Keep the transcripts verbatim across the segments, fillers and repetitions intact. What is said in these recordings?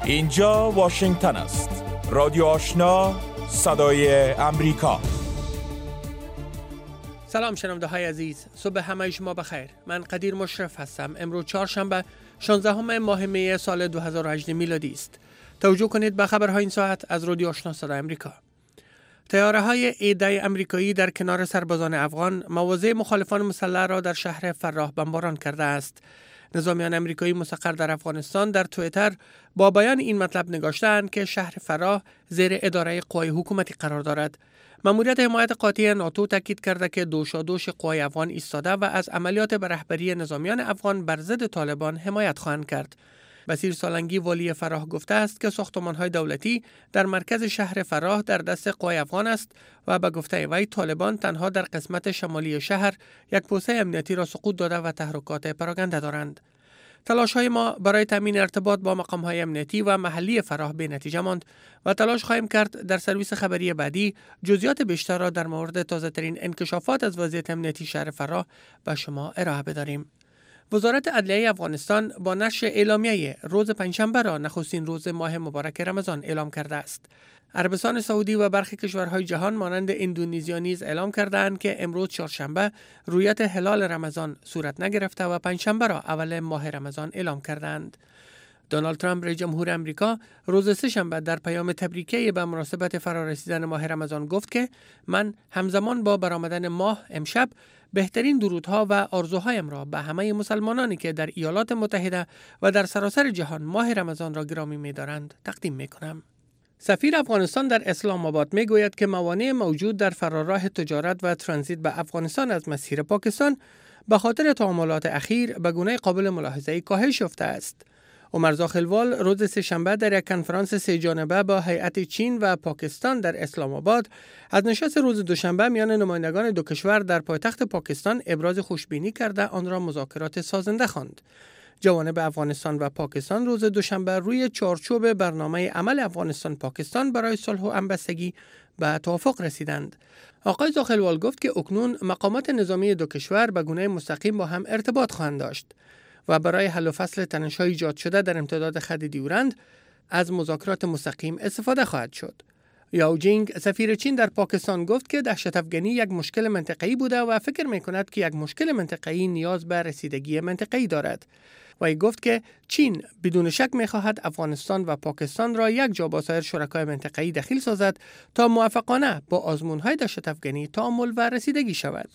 اینجا واشنگتن است. رادیو آشنا، صدای امریکا. سلام شنونده های عزیز، صبح همه شما بخیر. من قدیر مشرف هستم. امروز چهارشنبه شانزدهم ماه می سال دو هزار و هجده میلادی است. توجه کنید به خبرهای این ساعت از رادیو آشنا صدای امریکا. طیاره های ایده امریکایی در کنار سربازان افغان مواضع مخالفان مسلح را در شهر فراه بمباران کرده است. نظامیان امریکایی مستقر در افغانستان در توییتر با بیان این مطلب نگاشتند که شهر فراه زیر اداره قوای حکومتی قرار دارد. ماموریت حمایت قاطع ناتو تاکید کرده که دوشادوش قوای افغان ایستاده و از عملیات به رهبری نظامیان افغان بر ضد طالبان حمایت خواهند کرد. بصیر سالنگی والی فراه گفته است که ساختمان‌های دولتی در مرکز شهر فراه در دست قوای افغان است و به گفته وی طالبان تنها در قسمت شمالی شهر یک پوسته امنیتی را سقوط داده و تحرکات پراگنده دارند. تلاش‌های ما برای تامین ارتباط با مقام‌های امنیتی و محلی فراه به نتیجه ماند و تلاش خواهیم کرد در سرویس خبری بعدی جزئیات بیشتر را در مورد تازه‌ترین انکشافات از وضعیت امنیتی شهر فراه به شما ارائه بداریم. وزارت عدلیه افغانستان با نشر اعلامیه روز پنجشنبه را نخستین روز ماه مبارک رمضان اعلام کرده است. عربستان سعودی و برخی کشورهای جهان مانند اندونزیا نیز اعلام کردند که امروز چهارشنبه رویت هلال رمضان صورت نگرفته و پنجشنبه را اول ماه رمضان اعلام کردند. دونالد ترامپ رئیس جمهور آمریکا روز سه‌شنبه در پیام تبریکی به مناسبت فرارسیدن ماه رمضان گفت که من همزمان با برآمدن ماه امشب بهترین درودها و آرزوهایم را به همه مسلمانانی که در ایالات متحده و در سراسر جهان ماه رمضان را گرامی می‌دارند تقدیم می‌کنم. سفیر افغانستان در اسلام آباد می‌گوید که موانع موجود در فراراه تجارت و ترانزیت به افغانستان از مسیر پاکستان به خاطر تعاملات اخیر به گونه قابل ملاحظه‌ای کاهش یافته است. عمرزا خلوال روز سه‌شنبه در یک کنفرانس سه جانبه با هیئت چین و پاکستان در اسلام آباد از نشست روز دوشنبه میان نمایندگان دو کشور در پایتخت پاکستان ابراز خوشبینی کرده آن را مذاکرات سازنده خواند. جوانب افغانستان و پاکستان روز دوشنبه روی چارچوب برنامه عمل افغانستان پاکستان برای صلح و همبستگی به توافق رسیدند. آقای زاخلوال گفت که اکنون مقامات نظامی دو کشور به گونه مستقیم با هم ارتباط خواهند داشت و برای حل و فصل تنش‌های ایجاد شده در امتداد خط دیورند از مذاکرات مستقیم استفاده خواهد شد. یاو جینگ سفیر چین در پاکستان گفت که دهشت افغانی یک مشکل منطقه‌ای بوده و فکر می‌کند که یک مشکل منطقه‌ای نیاز به رسیدگی منطقه‌ای دارد. و ای گفت که چین بدون شک می‌خواهد افغانستان و پاکستان را یک جا با سایر شرکای منطقه‌ای دخیل سازد تا موفقانه با آزمون‌های دهشت افغانی تعامل و رسیدگی شود.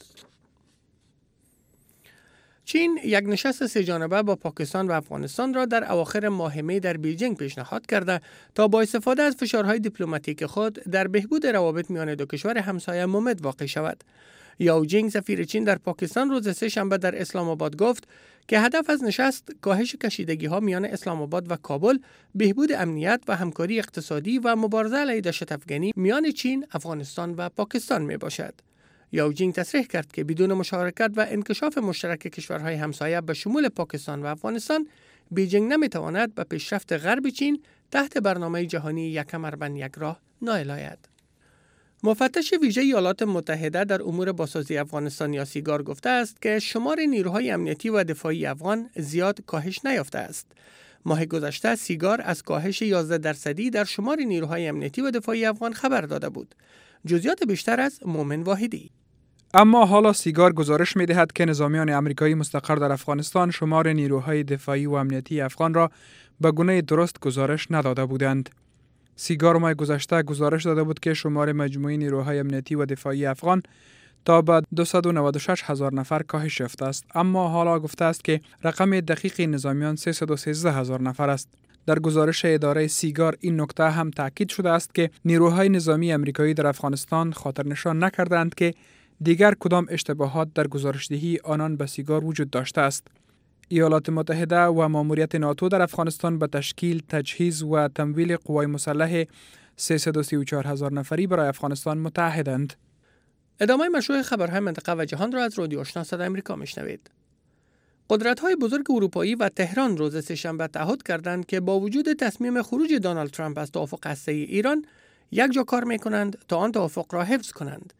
چین یک نشست سه جانبه با پاکستان و افغانستان را در اواخر ماه می در بیجینگ پیشنهاد کرده تا با استفاده از فشارهای دیپلماتیک خود در بهبود روابط میان دو کشور همسایه ممد واقع شود. یاو جینگ سفیر چین در پاکستان روز سه شنبه در اسلام آباد گفت که هدف از نشست کاهش کشیدگی ها میان اسلام آباد و کابل، بهبود امنیت و همکاری اقتصادی و مبارزه علیه دهشت افغانی میان چین، افغانستان و پاکستان می باشد. یاو جینگ تصریح کرد که بدون مشارکت و انکشاف مشترک کشورهای همسایه به شمول پاکستان و افغانستان، بیجینگ نمیتواند به پیشرفت غرب چین تحت برنامه جهانی یک کمر بند یک راه نائل آید. مفتش ویژه ایالات متحده در امور بازسازی افغانستان یا سیگار گفته است که شمار نیروهای امنیتی و دفاعی افغان زیاد کاهش نیافته است. ماه گذشته سیگار از کاهش یازده درصدی در شمار نیروهای امنیتی و دفاعی افغان خبر داده بود. جزئیات بیشتر از مومن واحدی. اما حالا سیگار گزارش می دهد که نظامیان آمریکایی مستقر در افغانستان شمار نیروهای دفاعی و امنیتی افغان را به گونه درست گزارش نداده بودند. سیگار ماه گذشته گزارش داده بود که شمار مجموعی نیروهای امنیتی و دفاعی افغان تا به دویست و نود و شش هزار نفر کاهش یافته است، اما حالا گفته است که رقم دقیق نظامیان سیصد و سیزده هزار نفر است. در گزارش اداره سیگار این نکته هم تاکید شده است که نیروهای نظامی آمریکایی در افغانستان خاطر نشان نکردند که دیگر کدام اشتباهات در گزارشدهی آنان به سیگار وجود داشته است. ایالات متحده و ماموریت ناتو در افغانستان به تشکیل، تجهیز و تمویل قوای مسلح سیصد و سی و چهار هزار نفری برای افغانستان متحدند. ادامه مشروع خبرهای منطقه و جهان را از رادیو آشنا صدای امریکا میشنوید. قدرت‌های بزرگ اروپایی و تهران روز سه‌شنبه تعهد کردند که با وجود تصمیم خروج دونالد ترامپ از توافق هسته‌ای ایران، یک جا کار می‌کنند تا آن توافق را حفظ کنند.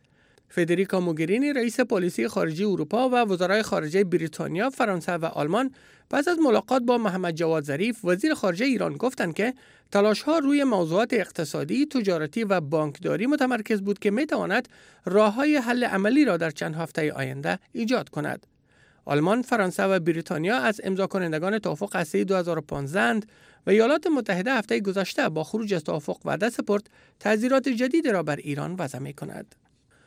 فدریکا موگرینی رئیس پالیسی خارجی اروپا و وزرای خارجه بریتانیا، فرانسه و آلمان پس از ملاقات با محمد جواد ظریف وزیر خارجه ایران گفتند که تلاش‌ها روی موضوعات اقتصادی، تجارتی و بانکداری متمرکز بود که می‌تواند راه‌های حل عملی را در چند هفته آینده ایجاد کند. آلمان، فرانسه و بریتانیا از امضا کنندگان توافق هسته‌ای دو هزار و پانزده اند و ایالات متحده هفته گذشته با خروج از توافق وعده سپرد تعزیرات جدیدی را بر ایران وضع می‌کند.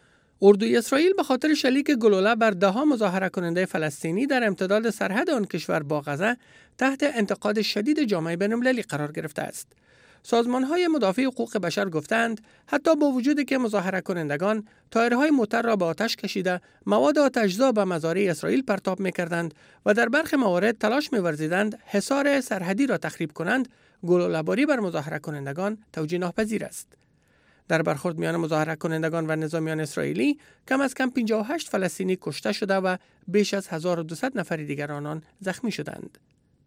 اردوی اسرائیل به خاطر شلیک گلوله بر ده‌ها مظاهره کننده فلسطینی در امتداد سرحد آن کشور با غزه تحت انتقاد شدید جامعه بین‌المللی قرار گرفته است. سازمان‌های مدافع حقوق بشر گفتند حتی با وجودی که مظاهره کنندگان تایرهای موتر را به آتش کشیده، مواد آتش‌زا به مزارع اسرائیل پرتاب می‌کردند و در برخی موارد تلاش می‌ورزیدند حصار سرحدی را تخریب کنند، گلوله‌باری بر مظاهره کنندگان توجیه ناپذیر است. در برخورد میان مظاهره کنندگان و نظامیان اسرائیلی کم از کم پنجاه و هشت فلسطینی کشته شده و بیش از هزار و دویست نفر دیگر آنان زخمی شدند.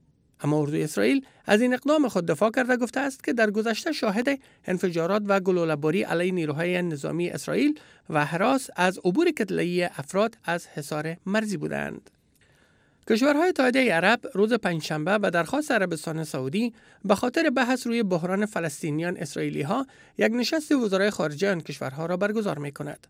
اما اردوی اسرائیل از این اقدام خود دفاع کرده گفته است که در گذشته شاهد انفجارات و گلوله‌باری علیه نیروهای نظامی اسرائیل و هراس از عبور کتله‌ای افراد از حصار مرزی بودند. کشورهای اتحادیه عرب روز پنجشنبه به درخواست عربستان سعودی به خاطر بحث روی بحران فلسطینیان اسرائیلی ها یک نشست وزرای خارجه آن کشورها را برگزار می کند.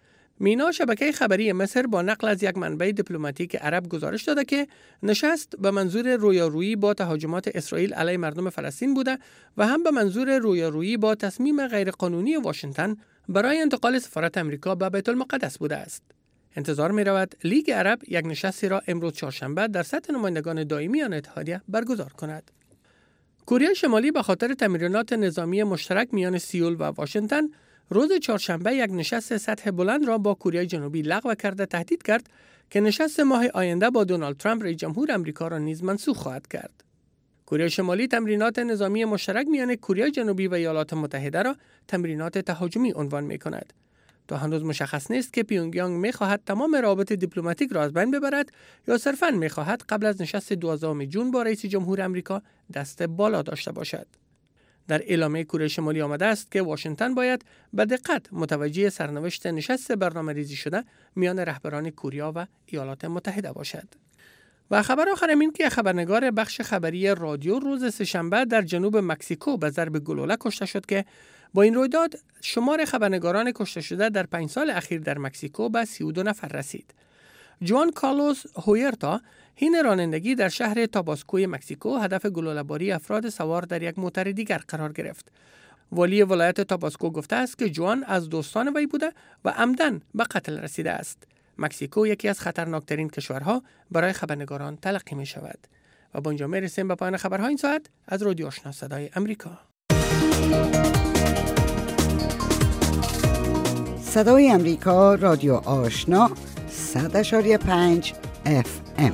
مینا شبکه خبری مصر با نقل از یک منبع دیپلماتیک عرب گزارش داده که نشست به منظور رویارویی با تهاجمات اسرائیل علیه مردم فلسطین بوده و هم به منظور رویارویی با تصمیم غیرقانونی واشنگتن برای انتقال سفارت امریکا به بیت المقدس بوده است. انتظار می رود لیگ عرب یک نشستی را امروز چهارشنبه در سطح نمایندگان دائمی آن اتحادیه برگزار کند. کره شمالی به خاطر تمرینات نظامی مشترک میان سئول و واشنگتن روز چهارشنبه یک نشست سطح بلند را با کره جنوبی لغو کرده تهدید کرد که نشست ماه آینده با دونالد ترامپ رئیس جمهور آمریکا را نیز منسوخ خواهد کرد. کره شمالی تمرینات نظامی مشترک میان کره جنوبی و ایالات متحده را تمرینات تهاجمی عنوان می کند. تا هنوز مشخص نیست که پیونگیانگ می‌خواهد تمام روابط دیپلماتیک را از بین ببرد یا صرفاً می‌خواهد قبل از نشست دوازدهم ژوئن با رئیس جمهور آمریکا دست بالا داشته باشد. در اعلامیه کره شمالی آمده است که واشنگتن باید به دقت متوجه سرنوشت نشست برنامه‌ریزی شده میان رهبران کره و ایالات متحده باشد. و خبر آخر این که خبرنگار بخش خبری رادیو روز سه‌شنبه در جنوب مکزیکو به ضرب گلوله کشته شد که با این رویداد شمار خبرنگاران کشته شده در پنج سال اخیر در مکزیکو به سی و دو نفر رسید. جوان کارلوس هویرتا، حین رانندگی در شهر تاباسکوی مکزیکو، هدف گلوله‌باری افراد سوار در یک موتر دیگر قرار گرفت. والی ولایت تاباسکو گفته است که جوان از دوستان وی بوده و عمدن به قتل رسیده است. مکزیکو یکی از خطرناکترین کشورها برای خبرنگاران تلقی می شود. و با اینجا می رسیم به پایان خبرها این ساعت از رادیو آشنا صدای امریکا. صدای امریکا، رادیو آشنا، صد اشاری پنج اف ام.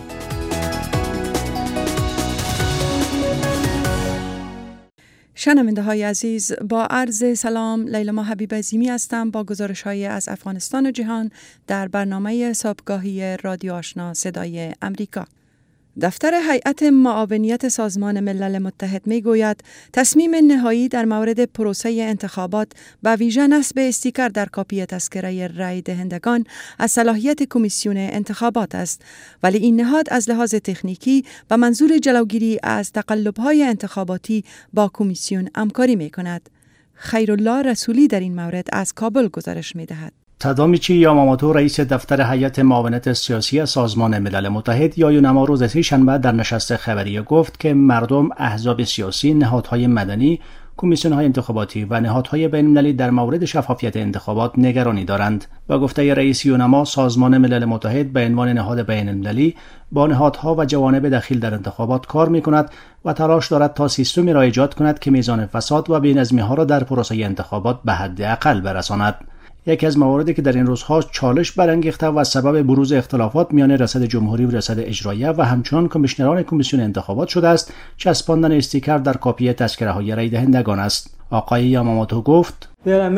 شنونده های عزیز، با عرض سلام، لیلا حبیب عظیمی هستم با گزارش های از افغانستان و جهان در برنامه صبحگاهی رادیو آشنا صدای امریکا. دفتر هیئت معاونیت سازمان ملل متحد می گوید تصمیم نهایی در مورد پروسه انتخابات به ویژه نصب استیکر در کاپی تذکره رای دهندگان از صلاحیت کمیسیون انتخابات است، ولی این نهاد از لحاظ تکنیکی به منظور جلوگیری از تقلب‌های انتخاباتی با کمیسیون همکاری می کند. خیرالله رسولی در این مورد از کابل گزارش می دهد. تادامیچی یاماموتو، رئیس دفتر هیئت معاونت سیاسی سازمان ملل متحد، یایونما روز سه‌شنبه در نشست خبری گفت که مردم، احزاب سیاسی، نهادهای مدنی، کمیسیون‌های انتخاباتی و نهادهای بین‌المللی در مورد شفافیت انتخابات نگرانی دارند. با گفته رئیس یونما، سازمان ملل متحد به عنوان نهاد بین‌المللی با نهادها و جوانب دخیل در انتخابات کار می‌کند و تلاش دارد تا سیستمی را ایجاد کند که میزان فساد و بی‌نظمی‌ها را در پروسه انتخابات به حداقل برساند. یکی از مواردی که در این روزها چالش برانگیخته و سبب بروز اختلافات میان رصد جمهوری و رصد اجراییه و همچنان کمیشنران کمیسیون انتخابات شده است، چسباندن استیکر در کاپی تذکره‌های رای دهندگان است. آقای یاماموتو گفت: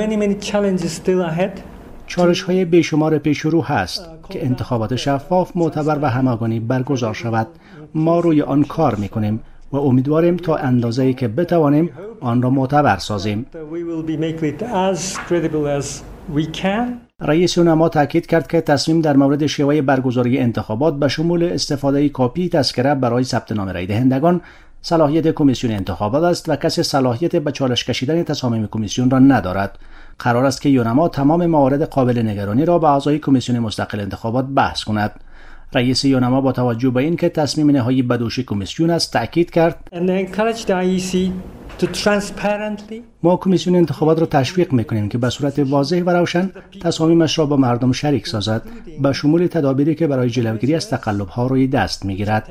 چالش‌های بیشمار پیش رو هست که انتخابات شفاف، معتبر و همگانی برگزار شود. ما روی آن کار می‌کنیم و امیدواریم تا اندازه‌ای که بتوانیم آن را معتبر سازیم. رئیس یونما تاکید کرد که تصمیم در مورد شیوه برگزاری انتخابات به شمول استفاده کاپی تذکره برای ثبت نام رای دهندگان صلاحیت کمیسیون انتخابات است و کسی صلاحیت به چالش کشیدن تصامیم کمیسیون را ندارد. قرار است که یونما تمام موارد قابل نگرانی را با اعضای کمیسیون مستقل انتخابات بحث کند. رئیس یونما با توجه به اینکه تصمیم نهایی به دوش کمیسیون است تاکید کرد ما کمیسیون انتخابات را تشویق میکنیم که به صورت واضح و روشن تصامیمش را با مردم شریک سازد به شمول تدابیری که برای جلوگیری از تقلب‌ها روی دست میگیرد.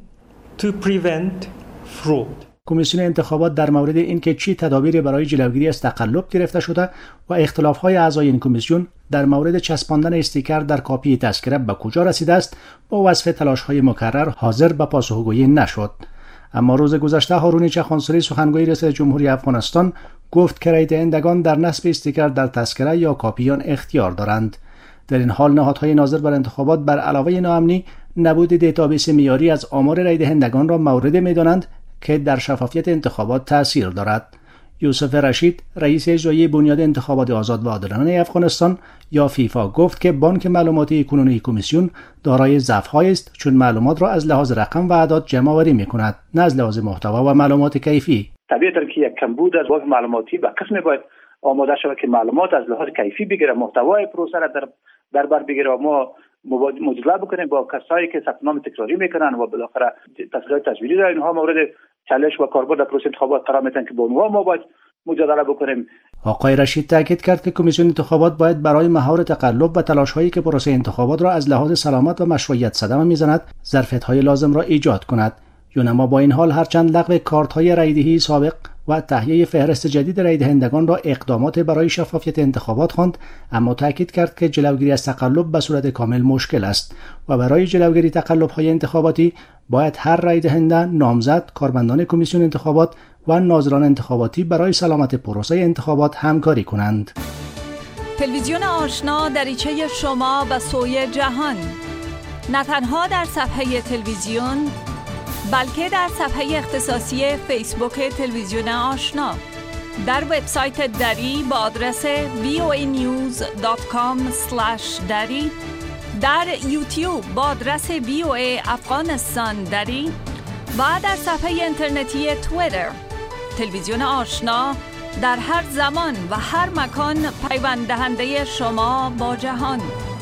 کمیسیون انتخابات در مورد اینکه چی تدابیری برای جلوگیری از تقلب گرفته شده و اختلاف‌های اعضای این کمیسیون در مورد چسباندن استیکر در کاپی تذکره به کجا رسیده است با وصف تلاش‌های مکرر حاضر به پاسخگویی نشد. اما روز گذشته هارون چخانسوری سخنگوی رئیس جمهوری افغانستان گفت که رای دهندگان در نصب استیکر در تذکره یا کاپیان اختیار دارند. در این حال نهادهای ناظر بر انتخابات بر علاوه ناامنی نبود دیتابیس معیاری از آمار رای دهندگان را مورد می‌دانند که در شفافیت انتخابات تأثیر دارد. یوسف رشید رئیس اجرایی بنیاد انتخابات آزاد و عادلانه افغانستان یا فیفا گفت که بانک معلوماتی کنونی کمیسیون دارای ضعف‌هایی است چون معلومات را از لحاظ رقم و اعداد جمع آوری می‌کند نه از لحاظ محتوا و معلومات کیفی. طبیعتاً که یک کمبود از بانک معلوماتی به قسم باید آماده شود که معلومات از لحاظ کیفی بگیره، محتوای پروسه را در در بر بگیره و ما مجادله بکنیم با کسایی که ثبت نام تکراری میکنن و بالاخره تصویرات تزویری را اینها مورد چالش و کاربرد در پروسه انتخابات قرار میتن که با اونها ما باید مجادله بکنیم. آقای رشید تاکید کرد که کمیسیون انتخابات باید برای مهار تقلب و تلاش‌هایی که پروسه انتخابات را از لحاظ سلامت و مشروعیت صدمه میزند ظرفیت‌های لازم را ایجاد کند. یونما با این حال هرچند لغو کارت‌های رایدهی سابق و تهیه فهرست جدید رای دهندگان را اقدامات برای شفافیت انتخابات خواند، اما تاکید کرد که جلوگیری از تقلب به صورت کامل مشکل است و برای جلوگیری تقلب‌های انتخاباتی باید هر رای دهنده، نامزد، کارمندان کمیسیون انتخابات و ناظران انتخاباتی برای سلامت پروسه انتخابات همکاری کنند. تلویزیون آشنا دریچه شما به سوی جهان، نه تنها در صفحه تلویزیون بلکه در صفحه اختصاصی فیسبوک تلویزیون آشنا، در وبسایت دری با آدرس وی او ای نیوز دات کام اسلش دری، در یوتیوب با آدرس وی او ای افغانستان دری و در صفحه اینترنتی توییتر. تلویزیون آشنا در هر زمان و هر مکان پیوند دهنده شما با جهان.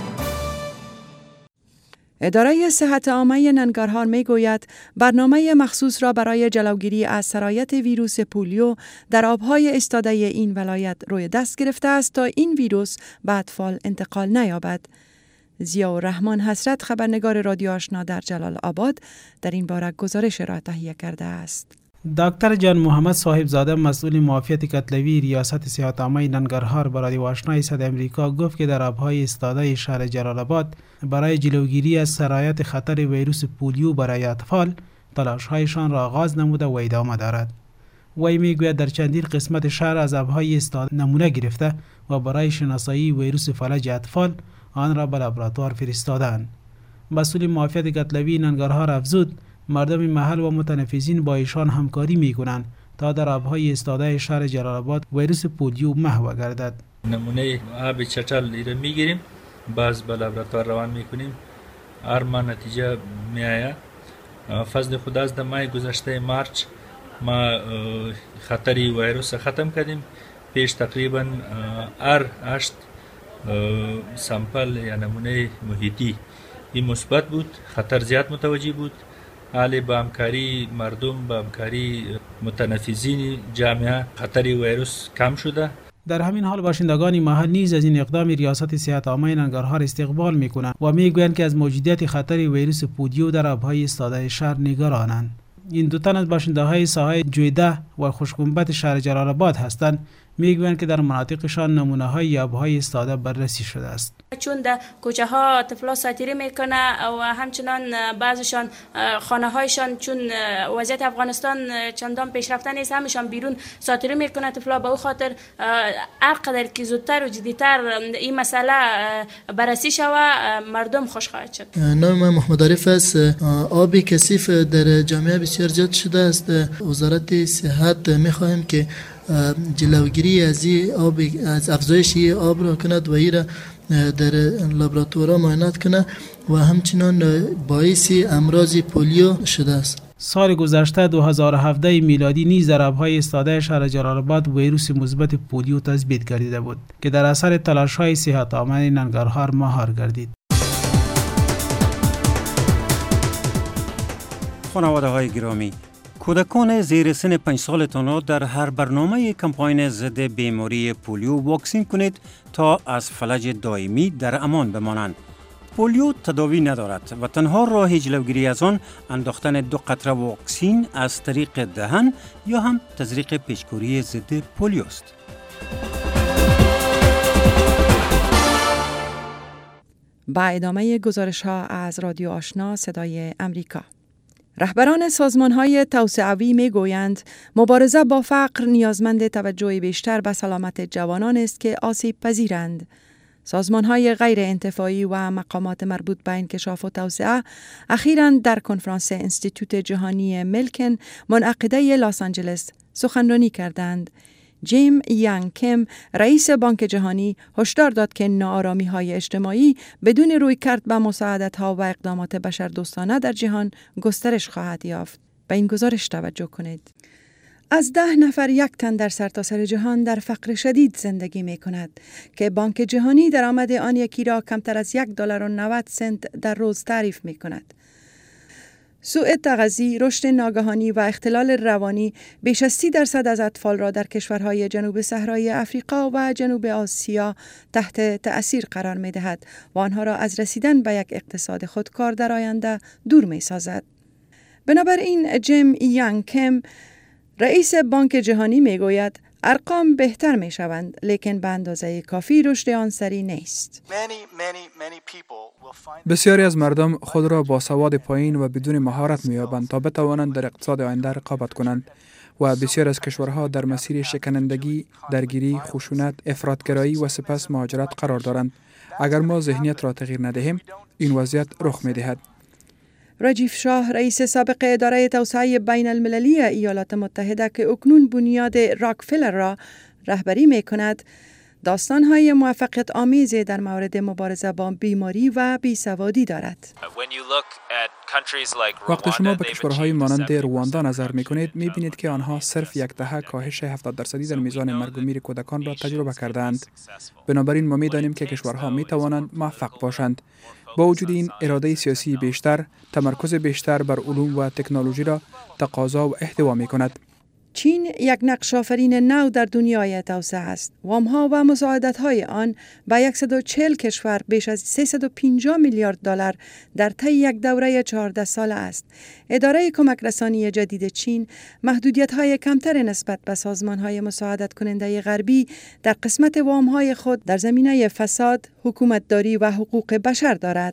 اداره صحت عامه ننگرهار می گوید برنامه مخصوص را برای جلوگیری از سرایت ویروس پولیو در آبهای ایستاده این ولایت روی دست گرفته است تا این ویروس به اطفال انتقال نیابد. ضیاءالرحمن حسرت خبرنگار رادیو آشنا در جلال آباد در این باره گزارش را تهیه کرده است. دکتر جان محمد صاحبزاده مسئول معافیت کتلوی ریاست صحت عامه ننگرهار برای رادیو آشنا صد امریکا گفت که در آبهای ایستاده شهر جلال آباد برای جلوگیری از سرایت خطر ویروس پولیو برای اطفال تلاش‌هایشان را آغاز نموده و ادامه دارد. وی میگوید در چندین قسمت شهر از آبهای ایستاده نمونه گرفته و برای شناسایی ویروس فلج اطفال آن را به لابراتوار فرستادند. مسئول معافیت کتلوی ننگرهار افزود مردم محل و متنفذین با ایشان همکاری میکنند تا در آبهای ایستاده شهر جلال آباد ویروس پولیو محو گردد. نمونه آب چټل را میگیریم، باز به لابراتوار روان میکنیم، هر ما نتیجه میآید. فضل خدا از ماه گذشته مارچ ما خطری ویروس ختم کردیم. پیش تقریبا هر هشت سامپل یا نمونه محیطی این مثبت بود، خطر زیاد متوجه بود. حالی با همکاری مردم، با همکاری متنفذین جامعه خطر ویروس کم شده. در همین حال باشندگان محل نیز از این اقدام ریاست صحت عامه ننگرهار استقبال میکنند و میگویند که از موجودیت خطر ویروس پولیو در آبهای ایستاده شهر نگرانند. این دو تن از باشنده‌های ساحه جویده و خوشگنبت شهر جلال آباد هستند. میگویند که در مناطقشان نمونه‌های آبهای ایستاده بررسی شده است. چون در کوچه ها طفلا ساتیری میکنه و همچنان بعضشان خانه هایشان چون وضعیت افغانستان چندان پیشرفته نیست همشان بیرون ساتیری میکنه طفلا. به او خاطر هرقدر که زودتر و جدیتر این مسئله بررسی شوه مردم خوش خواهد شد. نام من محمد عارف است. آب کثیف در جامعه بسیار زیاد شده است. وزارت صحت میخواهیم که جلوگیری از آب از افزایش آب را کند و این را در لابراتوارها معاینات کنه و همچنان باعث امراض پولیو شده است. سال گذشته دو هزار و هفده میلادی نیز در آبهای استاده شهر جلال آباد ویروس مثبت پولیو تثبیت گردیده بود که در اثر تلاش‌های صحت‌آمد ننگرهار مهار گردید. خانواده‌های گرامی، کودکان زیر سن پنج سالتان در هر برنامه کمپاین ضد بیماری پولیو واکسین کنید تا از فلج دائمی در امان بمانند. پولیو تداوی ندارد و تنها راه جلوگیری از آن انداختن دو قطره واکسین از طریق دهن یا هم تزریق پیچ‌کوری ضد پولیو است. با ادامه گزارش ها از رادیو آشنا صدای امریکا. رهبران سازمان‌های توسعوی می‌گویند مبارزه با فقر نیازمند توجه بیشتر به سلامت جوانان است که آسیب پذیرند. سازمان‌های غیر انتفاعی و مقامات مربوط به انکشاف و توسعه اخیراً در کنفرانس انستیتوت جهانی ملکن منعقده لس آنجلس سخنرانی کردند. جیم یانگ کم رئیس بانک جهانی هشدار داد که ناآرامی‌های اجتماعی بدون رویکرد به مساعدت‌ها و اقدامات بشردوستانه در جهان گسترش خواهد یافت. به این گزارش توجه کنید. از ده نفر یک تن در سرتاسر جهان در فقر شدید زندگی می کند که بانک جهانی درآمد آن یکی را کمتر از یک دلار و نود سنت در روز تعریف می کند. سوء تغذی، رشد ناگهانی و اختلال روانی بیش از سی درصد از اطفال را در کشورهای جنوب صحرای افریقا و جنوب آسیا تحت تأثیر قرار می دهد و آنها را از رسیدن به یک اقتصاد خودکار در آینده دور می سازد. بنابراین جیم یانگ کم رئیس بانک جهانی می گوید ارقام بهتر می شوند لیکن به اندازه کافی رشد آن سری نیست. بسیاری از مردم خود را با سواد پایین و بدون مهارت می یابند تا بتوانند در اقتصاد آینده رقابت کنند و بسیار از کشورها در مسیر شکنندگی، درگیری، خشونت، افراطگرایی و سپس مهاجرت قرار دارند. اگر ما ذهنیت را تغییر ندهیم این وضعیت رخ می دهد. رجیف شاه رئیس سابق اداره توسعه بین المللی ایالات متحده که اکنون بنیاد راکفلر را رهبری می کند، داستان‌های موفقیت آمیز در مورد مبارزه با بیماری و بیسوادی دارد. وقتی شما به کشورهای مانند رواندا نظر می‌کنید، می‌بینید که آنها صرف یک دهه کاهش هفتاد درصدی در میزان مرگ و میر کودکان را تجربه کردند. بنابراین ما می‌دانیم که کشورها می‌توانند موفق باشند. با وجود این اراده سیاسی بیشتر، تمرکز بیشتر بر علوم و تکنولوژی را تقاضا و احتوا می‌کند. چین یک نقش آفرین نو در دنیای توسعه است. وام‌ها و مساعدت‌های آن به صد و چهل کشور بیش از سیصد و پنجاه میلیارد دلار در طی یک دوره چهارده ساله است. اداره کمک رسانی جدید چین محدودیت‌های کمتر نسبت به سازمان‌های مساعدت کننده غربی در قسمت وام‌های خود در زمینه فساد، حکومتداری و حقوق بشر دارد.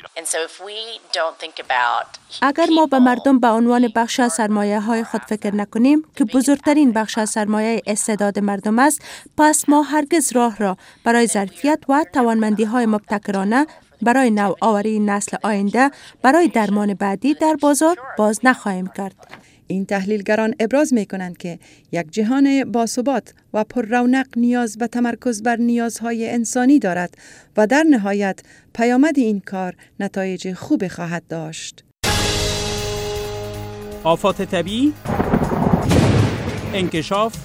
اگر ما به مردم به عنوان بخش از سرمایه‌های خود فکر نکنیم که بزرگترین بخش از سرمایه استعداد مردم است، پس ما هرگز راه را برای ظرفیت و توانمندی‌های مبتکرانه برای نوآوری نسل آینده برای درمان بعدی در بازار باز نخواهیم کرد. این تحلیلگران ابراز می کنند که یک جهان باثبات و پر رونق نیاز به تمرکز بر نیازهای انسانی دارد و در نهایت پیامد این کار نتایج خوبی خواهد داشت. آفات طبیعی، انکشاف،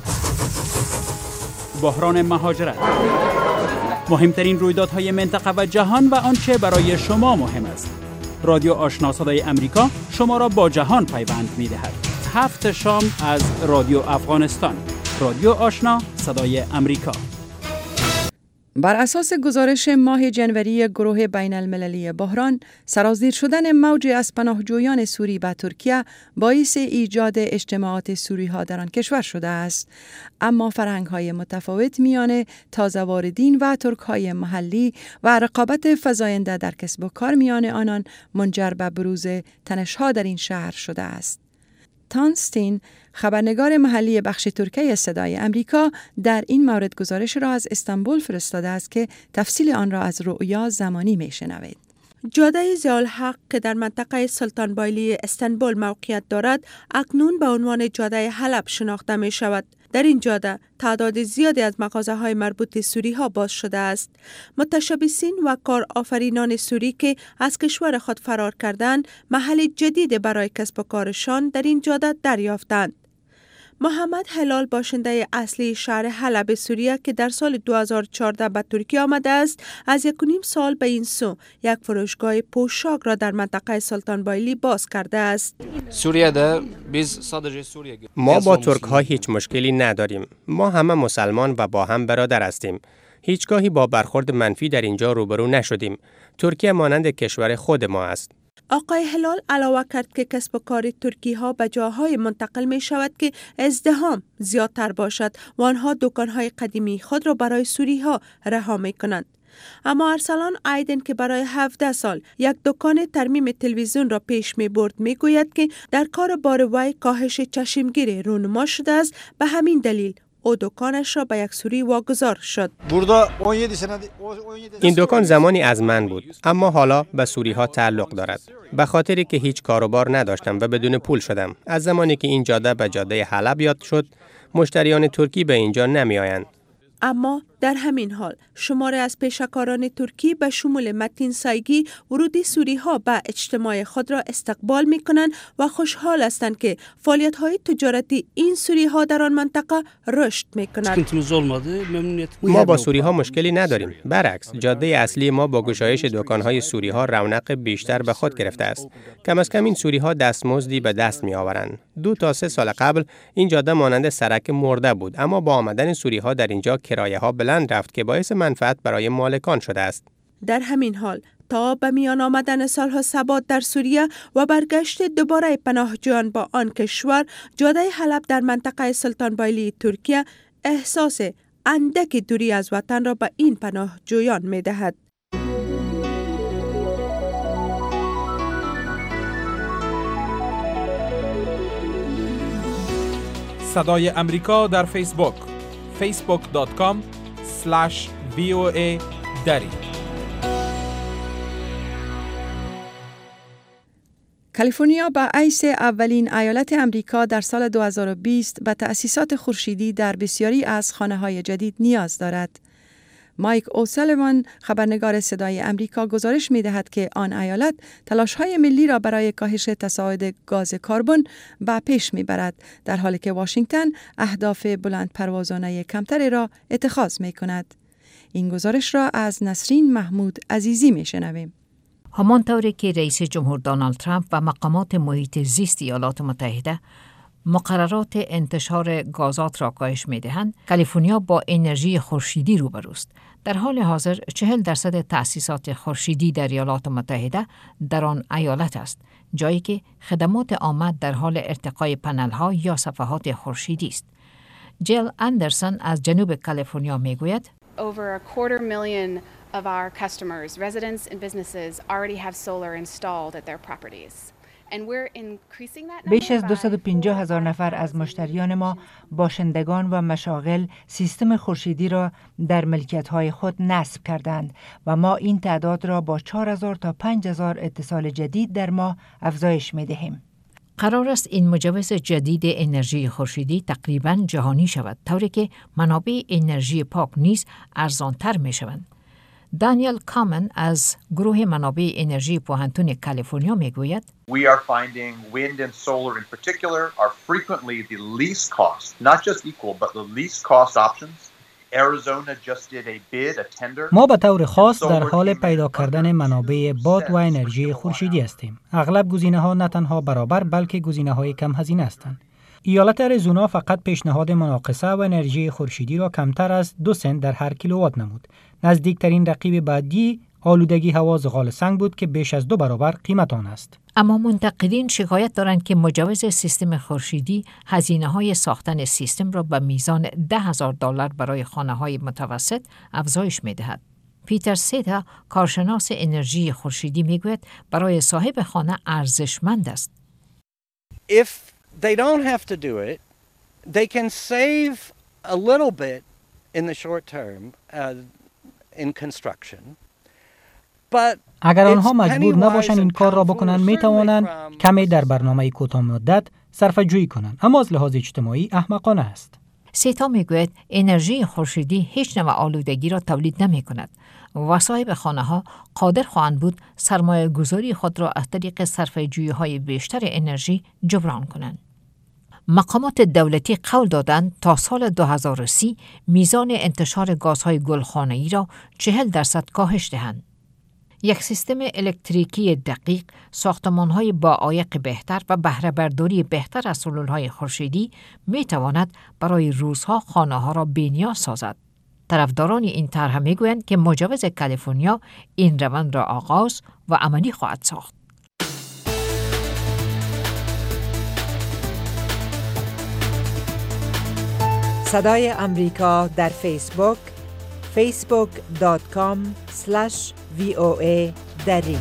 بحران مهاجرت، مهمترین رویدادهای منطقه و جهان و آنچه برای شما مهم است. رادیو آشنا صدای امریکا شما را با جهان پیوند می‌دهد. هفت شام از رادیو افغانستان. رادیو آشنا صدای امریکا. بر اساس گزارش ماه جنوری گروه بین المللی بحران، سرازیر شدن موج از پناهجویان سوری به ترکیه باعث ایجاد اجتماعات سوری ها در آن کشور شده است. اما فرهنگ های متفاوت میان تازه واردین و ترک های محلی و رقابت فزاینده در کسب و کار میان آنان منجر به بروز تنش ها در این شهر شده است. تانستین، خبرنگار محلی بخش ترکیه صدای امریکا، در این مورد گزارش را از استانبول فرستاده است که تفصیل آن را از رؤیا زمانی میشنوید. جاده ضیاءالحق که در منطقه سلطان بایلی استانبول موقعیت دارد، اکنون به عنوان جاده حلب شناخته می شود. در این جاده تعداد زیادی از مغازه‌های مربوط سوری ها باز شده است. متشبثین و کارآفرینان سوری که از کشور خود فرار کردند، محل جدید برای کسب و کارشان در این جاده دریافتند. محمد هلال باشنده اصلی شهر حلب سوریه که در سال دو هزار و چهارده به ترکیه آمده است، از یک و نیم سال به این سو یک فروشگاه پوشاک را در منطقه سلطان بایلی باز کرده است. ما با ترک ها هیچ مشکلی نداریم. ما همه مسلمان و با هم برادر هستیم. هیچگاهی با برخورد منفی در اینجا روبرو نشدیم. ترکیه مانند کشور خود ما است. آقای هلال علاوه کرد که کسب و کار ترکی ها به جاهای منتقل می شود که ازدحام زیادتر باشد و آنها دکانهای قدیمی خود را برای سوری ها رها می کنند. اما ارسلان ایدن که برای هفده سال یک دکان ترمیم تلویزیون را پیش می برد می گوید که در کار بار وی کاهش چشمگیر رونما شده است. به همین دلیل او دکانش را به یک سوری واگذار شد. این دکان زمانی از من بود، اما حالا به سوری ها تعلق دارد. به خاطری که هیچ کاروبار نداشتم و بدون پول شدم. از زمانی که این جاده به جاده حلب یاد شد، مشتریان ترکی به اینجا نمی آیند. اما در همین حال شماره از پیشکاران ترکی به شمول متین سایگی ورود سوری ها به اجتماع خود را استقبال می کنند و خوشحال هستند که فعالیت های تجارتی این سوری ها در آن منطقه رشد می کنند. ما با سوری ها مشکلی نداریم. برعکس، جاده اصلی ما با گشایش دکان های سوری ها رونق بیشتر به خود گرفته است. کم از کم این سوری ها دستمزدی به دست می آورند. دو تا سه سال قبل این جاده مانند سرک مرده بود، اما با آمدن سوری ها در اینجا کرایه ها بلند رفت که باعث منفعت برای مالکان شده است. در همین حال تا به میان آمدن سالها ثبات در سوریه و برگشت دوباره پناهجویان با آن کشور، جاده حلب در منطقه سلطان بایلی ترکیه احساس اندک دوری از وطن را به این پناهجویان می دهد. صدای امریکا در فیسبوک فیسبوک دات کام اسلش وی او ای دری. کالیفرنیا به حیث اولین ایالت امریکا در سال دو هزار و بیست به تأسیسات خورشیدی در بسیاری از خانه‌های جدید نیاز دارد. مایک اوسالیوان خبرنگار صدای امریکا گزارش می‌دهد که آن ایالت تلاش‌های ملی را برای کاهش تصاعد گاز کربن به پیش می‌برد، در حالی که واشنگتن اهداف بلند پروازانه کمتری را اتخاذ می‌کند. این گزارش را از نسرین محمود عزیزی می‌شنویم. همانطوری که رئیس جمهور دونالد ترامپ و مقامات محیط زیست ایالات متحده مقررات انتشار گازات را کاهش می‌دهند، کالیفرنیا با انرژی خورشیدی روبروست. در حال حاضر چهل درصد تأسیسات خورشیدی در ایالات متحده در آن ایالت است، جایی که خدمات عامه در حال ارتقای پنل‌ها یا صفحات خورشیدی است. جیل اندرسون از جنوب کالیفرنیا میگوید Over a quarter million of our customers, residents and businesses already have solar installed at their properties. بیش از دویست و پنجاه هزار نفر از مشتریان ما باشندگان و مشاغل سیستم خورشیدی را در ملکیت‌های خود نصب کردند و ما این تعداد را با چهار هزار تا پنج هزار اتصال جدید در ماه افزایش می‌دهیم. قرار است این مجوز جدید انرژی خورشیدی تقریباً جهانی شود، طوری که منابع انرژی پاک نیز ارزان‌تر می‌شوند. دانیل کامن از گروه منابع انرژی پوهنتون کالیفرنیا میگوید We are finding wind and solar in particular are frequently the least cost, not just equal, but the least cost options. Arizona just did a bid, a tender. ما به طور خاص در حال پیدا کردن منابع باد و انرژی خورشیدی هستیم. اغلب گزینه‌ها نه تنها برابر بلکه گزینه‌های کم هزینه هستند. ایالت اریزونا فقط پیشنهاد مناقصه و انرژی خورشیدی را کمتر از دو سنت در هر کیلووات نمود. نزدیکترین رقیب بعدی آلودگی هوا زغال سنگ بود که بیش از دو برابر قیمت آن است. اما منتقدین شکایت دارند که مجوز سیستم خورشیدی هزینه‌های ساختن سیستم را به میزان ده هزار دلار برای خانه‌های متوسط افزایش می‌دهد. پیتر سیتا کارشناس انرژی خورشیدی میگوید برای صاحب خانه ارزشمند است. If they don't have to do it, they can save a little bit in the short term uh, in construction. اگر آنها مجبور نباشند این کار را بکنند می توانند کمی در برنامه کوتاه مدت صرفه جویی کنند، اما از لحاظ اجتماعی احمقانه است. سیتا میگوید انرژی خورشیدی هیچ نوع آلودگی را تولید نمی کند و صاحب خانه ها قادر خواهند بود سرمایه گذاری خود را از طریق صرفه جویی های بیشتر انرژی جبران کنند. مقامات دولتی قول دادند تا سال دو هزار و سی میزان انتشار گازهای گلخانه‌ای را چهل درصد کاهش دهند. یک سیستم الکتریکی دقیق، ساختمان‌های با عایق بهتر و بهره برداری بهتر از سلول‌های خورشیدی می‌تواند برای روزها خانه‌ها را بی‌نیاز سازد. طرفداران این طرح می‌گویند که مجوز کالیفرنیا این روند را آغاز و عملی خواهد ساخت. صدای امریکا در فیسبوک فیسبوک دات کام اسلش وی او ای دری.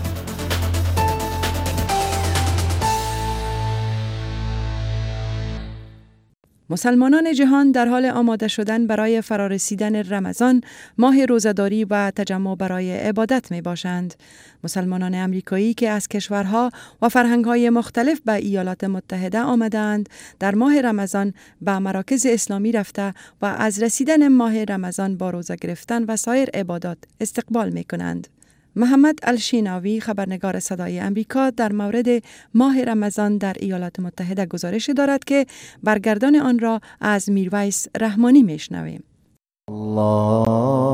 مسلمانان جهان در حال آماده شدن برای فرارسیدن رمضان، ماه روزه‌داری و تجمع برای عبادت می باشند. مسلمانان امریکایی که از کشورها و فرهنگ‌های مختلف به ایالات متحده آمدند، در ماه رمضان به مراکز اسلامی رفته و از رسیدن ماه رمضان با روزه گرفتن و سایر عبادات استقبال می کنند. محمد الشیناوی، خبرنگار صدای امریکا، در مورد ماه رمضان در ایالات متحده گزارش دارد که برگردان آن را از میرویس رحمانی میشنویم. الله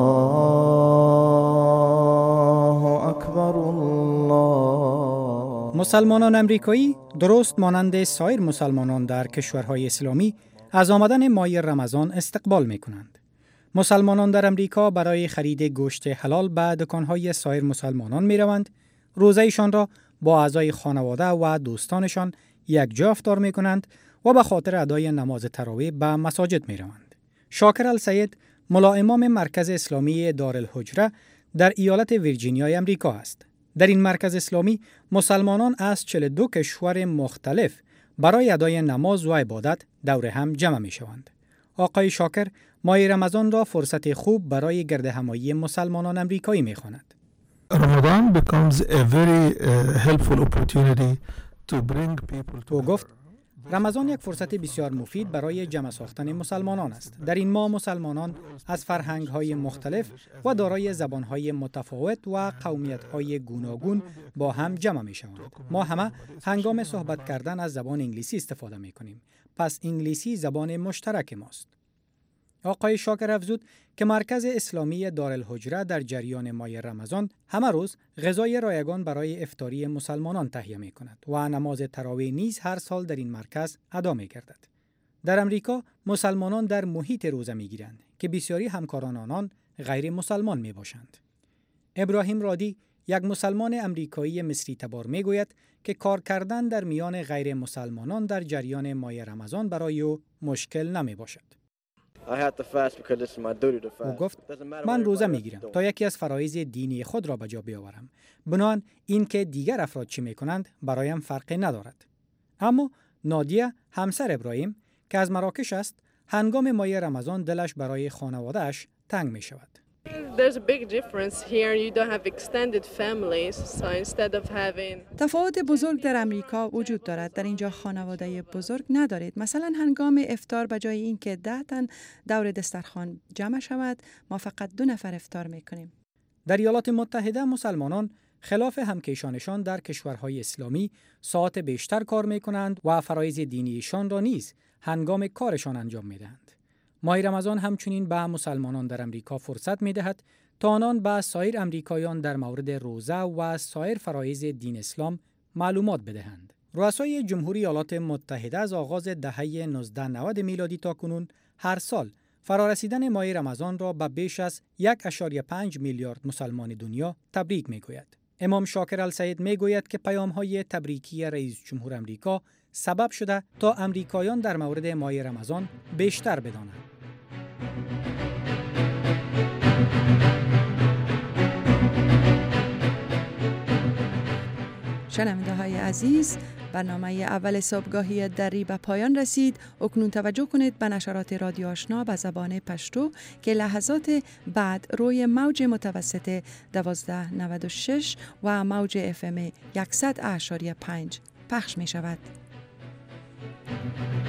اکبر الله. مسلمانان امریکایی درست مانند سایر مسلمانان در کشورهای اسلامی از آمدن ماه رمضان استقبال می کنند. مسلمانان در امریکا برای خرید گوشت حلال به دکانهای سایر مسلمانان می روند، روزه‌شان را با اعضای خانواده و دوستانشان یک جا افطار می کنند و به خاطر ادای نماز تراویح به مساجد می روند. شاکر السید، ملا امام مرکز اسلامی دارالهجره در ایالت ویرجینیا امریکا است. در این مرکز اسلامی مسلمانان از چهل و دو کشور مختلف برای ادای نماز و عبادت دور هم جمع می شوند. آقای شاکر ماه رمضان را فرصت خوب برای گرد همایی مسلمانان امریکایی می خواند. Ramadan becomes a very uh, helpful opportunity to bring people to. او گفت رمضان یک فرصت بسیار مفید برای جمع ساختن مسلمانان است. در این ماه مسلمانان از فرهنگ‌های مختلف و دارای زبان‌های متفاوت و قومیت‌های گوناگون با هم جمع می‌شوند. ما همه هنگام صحبت کردن از زبان انگلیسی استفاده می‌کنیم. پس انگلیسی زبان مشترک ماست. آقای شاکر افزود که مرکز اسلامی دارالهجره در جریان ماه رمضان همه روز غذای رایگان برای افطاری مسلمانان تهیه می کند و نماز تراویح نیز هر سال در این مرکز ادا می گردد. در امریکا مسلمانان در محیط روزه می گیرند که بسیاری همکاران آنان غیر مسلمان می باشند. ابراهیم رادی، یک مسلمان امریکایی مصری تبار می گوید که کار کردن در میان غیر مسلمانان در جریان ماه رمضان برای او مشکل نمی باشد. او گفت من روزه میگیرم تا یکی از فرایض دینی خود را به جا بیاورم. بنابراین این که دیگر افراد چی میکنند برایم فرقی ندارد. اما نادیه، همسر ابراهیم که از مراکش است، هنگام ماه رمضان دلش برای خانواده‌اش تنگ می شود. تفاوت بزرگ در امریکا وجود دارد. در اینجا خانواده بزرگ ندارید. مثلا هنگام افطار به جای اینکه ده تن دور دسترخوان جمع شود، ما فقط دو نفر افطار میکنیم. در ایالات متحده مسلمانان خلاف همکیشانشان در کشورهای اسلامی ساعت بیشتر کار میکنند و فرایض دینیشان را نیز هنگام کارشان انجام میدهند. ماه رمضان همچنین به مسلمانان در امریکا فرصت می‌دهد تا آنان به سایر امریکایان در مورد روزه و سایر فرایض دین اسلام معلومات بدهند. رؤسای جمهوری ایالات متحده از آغاز دهه هزار و نود میلادی تا کنون هر سال فرارسیدن ماه رمضان را به بیش از یک و پنج میلیارد مسلمان دنیا تبریک می‌گوید. امام شاکر السید می‌گوید که پیام‌های تبریکی رئیس جمهور امریکا سبب شده تا امریکایان در مورد ماه رمضان بیشتر بدانند. شنونده های عزیز، برنامه اول صبحگاهی دری به پایان رسید. اکنون توجه کنید به نشرات رادیو آشنا به زبان پشتو که لحظات بعد روی موج متوسط دوازده نود و شش و موج اف ام صد و پنج پخش می شود.